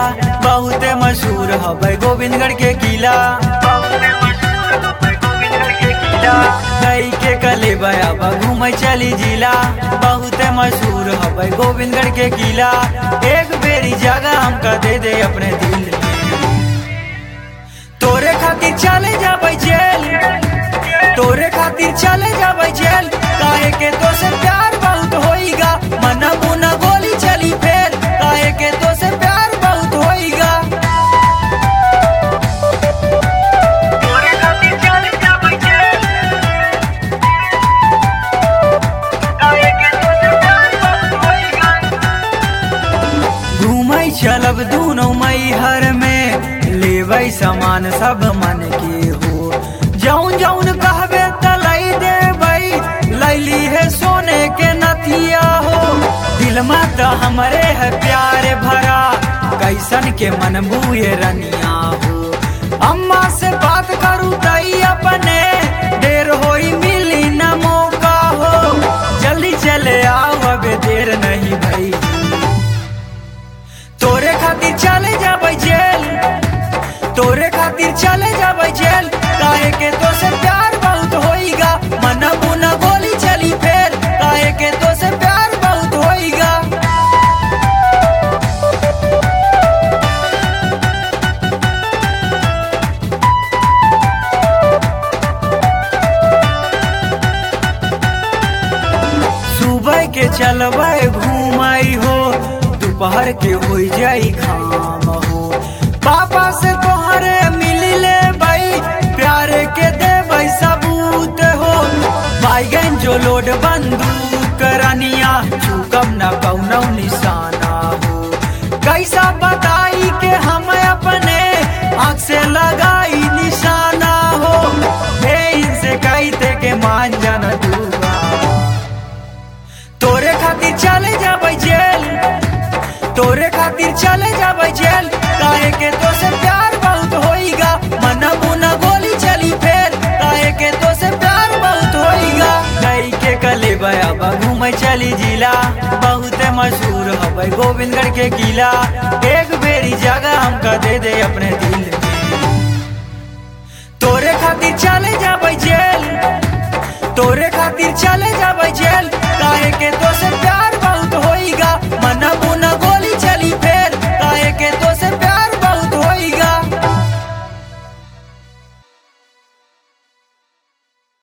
बहुते मशहूर हवे गोविंदगढ़ के किला। कई के कले बयाबा घूमे चली जिला, बहुते मशहूर हवे गोविंदगढ़ के किला। एक बेरी जगह हमका दे दे अपने दिल में, तोरे खातिर चले जाबे जेल, तोरे खातिर चले जाबे जेल। काहे के तो से प्यार बहुत होईगा, मन मुना गोली चली फेर। काहे के तो से प्यार बहुत होईगा, तोरे खातिर चले जाबे जेल। काहे के तो से प्यार बहुत होईगा। घूमै चलब दूनो मैहर में, लेबै सामान सब मन के हो। जौन जौन कहबे तलाई देबै, लैली है सोने के नथिया हो। दिल में तो हमरे है प्यार भरा, कैसन के मन बुए रनिया हो। अम्मा से बात करूँ तई अपने, देर होई मिली न मौका हो। जल्दी चले आओ अबे देर नहीं भई, तोरे खातिर चले जाबे जेल, तोरे खातिर चले जाबे जेल। काहे के तो से प्यार बहुत होईगा, मन मुना गोली चली फेर। काहे के तो से प्यार बहुत होईगा। सुबह के चलबै घूमई हो, दोपहर के हो जाई खाम हो। पापा से तोहरे मिल ले भाई, प्यारे के देबै सबूत हो। बैगन जो लोड बंदूक रनिया, चुकम न कौनो निशाना हो। कैसा बताई के हम अपने आँख से लगाई निशाना हो। हे इनसे कहते के मान जाना दूंगा, तोरे खातिर चले जाबे जेल, तोरे खातिर चले जाबे जेल। काहे के तो से प्यार बहुत होईगा, मन मुना गोली चली फेर। काहे के तो से प्यार बहुत होईगा। कई के कले बयाबा घूमे चली जिला, बहुते मशहूर हवे गोविंदगढ़ के किला। एक बेरी जगह हमका दे दे अपने दिल में, तोरे खातिर चले जाबे जेल, तोरे खातिर चले जाबे जेल। काहे के तो से